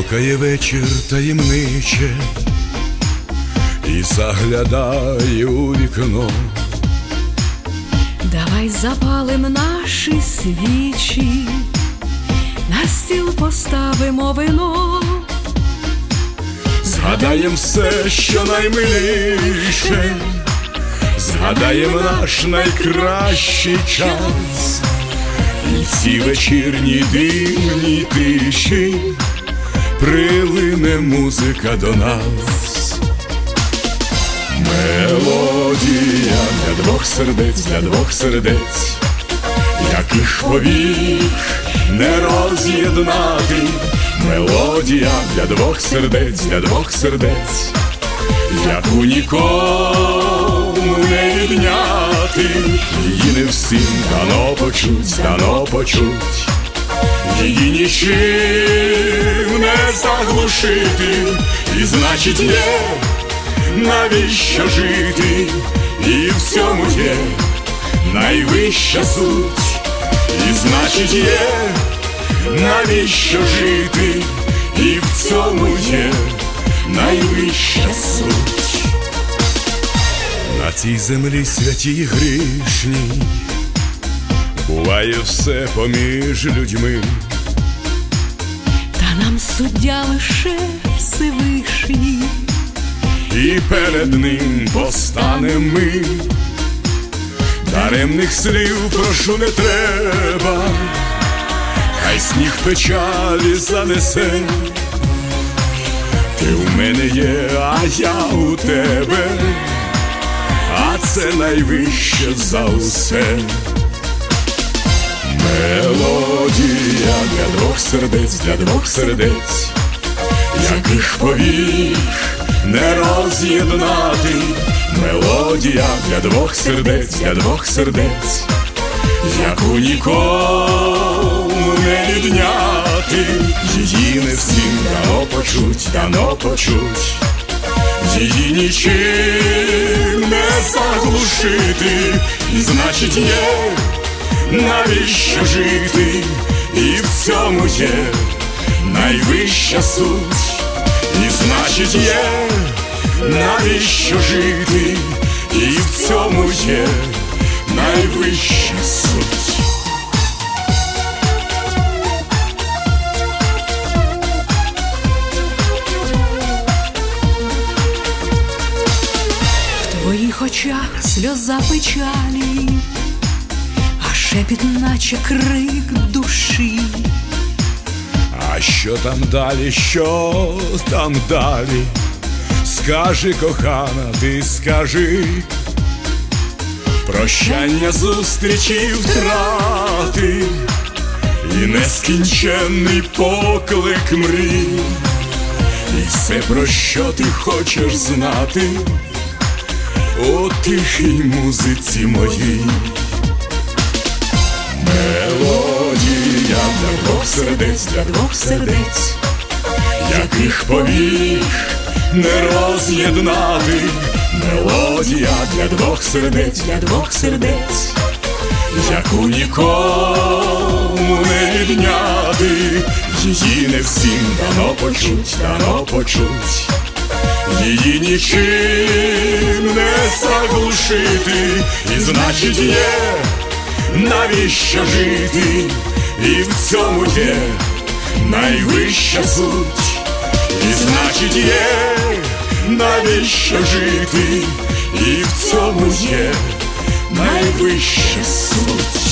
Гукає вечір таємниче і заглядає у вікно. Давай запалим наші свічі, на стіл поставимо вино. Згадаєм все, що наймиліше, згадаєм наш найкращий час. І в цій вечірній дивній тиші прилине музика до нас. Мелодія для двох сердець, для двох сердець, яких повік не роз'єднати. Мелодія для двох сердець, для двох сердець, яку нікому не відняти. Її не всім дано почуть, дано почуть, її нічим не заглушити. І значить є, навіщо жити, і в цьому є найвища суть. І значить є, навіщо жити, і в цьому є найвища суть. На цій землі святій і грішній буває все поміж людьми. Та нам суддя лише Всевишній, і перед ним постанем ми. Даремних слів прошу не треба, хай сніг печалі занесе. Ти у мене є, а я у тебе, а це найвище за усе. Мелодія для двох сердець, для двох сердець, яких повік не роз'єднати. Мелодія для двох сердець, для двох сердець, яку нікому не відняти. Її не всім дано почуть, дано почуть, її нічим не заглушити. І значить є, навіщо жити, і в цьому є найвища суть. І значить є, навіщо жити, і в цьому є найвища суть. В твоїх очах сльоза печалі, а шепіт наче крик душі. А що там далі, що там далі? Скажи, кохана, ти скажи. Прощання, зустрічі, втрати і нескінченний поклик мрій. І все, про що ти хочеш знати у тихій музиці моїй. Мелодія для двох сердець, для двох сердець, яких повік не роз'єднати. Мелодія для двох сердець, для двох сердець, яку нікому не відняти. Її не всім дано почуть, дано почуть, її нічим не заглушити. І значить є, навіщо жити, і в цьому є найвища суть. І значить є, навіщо жити, і в цьому є найвища суть.